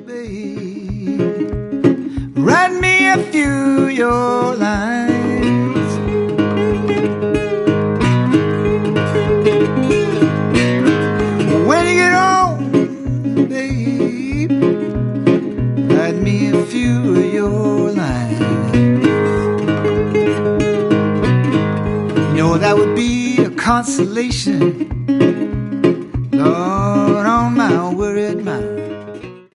babe, write me a few of your lines. When you get home, babe, write me a few of your lines. You know that would be a consolation, Lord.